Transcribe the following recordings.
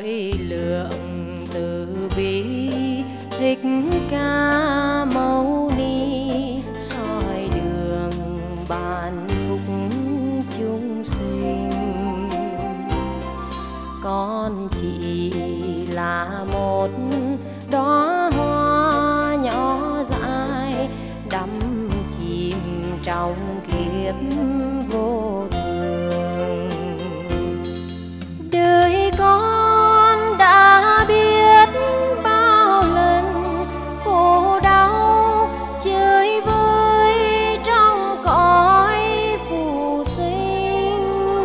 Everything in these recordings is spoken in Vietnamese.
thời lượng từ bi thích ca mâu ni, soi đường ban phúc chúng sinh. Con chỉ là một đóa hoa nhỏ dại đắm chìm trong kiếp vô thường. Đời con đã biết bao lần khổ đau chơi vơi trong cõi phù sinh,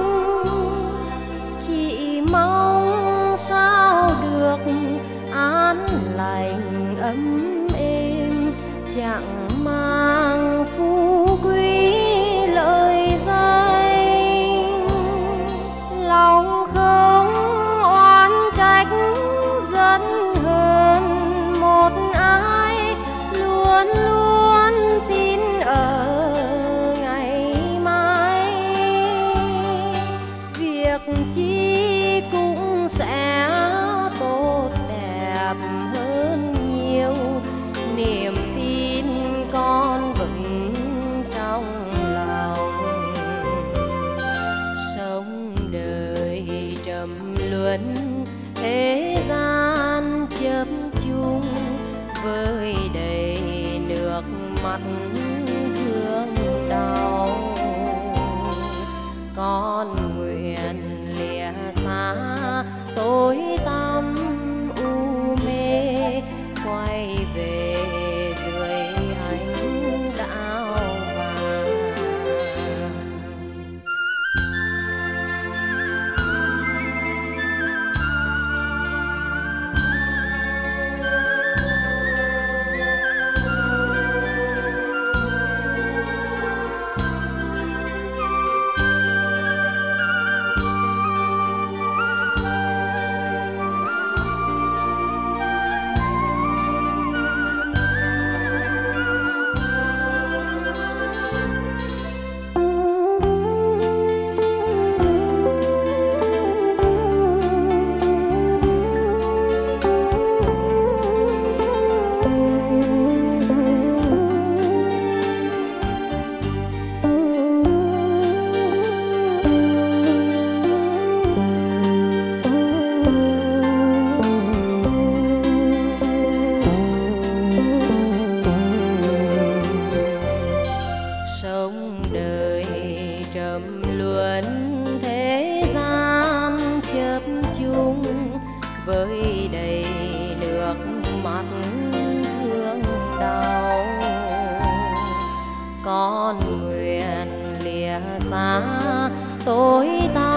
chỉ mong sao được an lành ấm êm, chẳng mang phú quý lời danh. Lòng không oán trách giận hờn một ai, luôn luôn tin ở ngày mai. Việc chi cũng sẽ tốt đẹp hơn nhiều, niềm tin con vững trong lòng. Sống đời trầm luân thế gian chớp chung, với đầy nước mắt thương đau. Con nguyện lìa xa tối tăm u mê, quay về dưới ánh đạo vàng. Sống đời trầm luân thế gian chớp chung, với đầy nước mắt thương đau. Con nguyện lìa xa tối tăm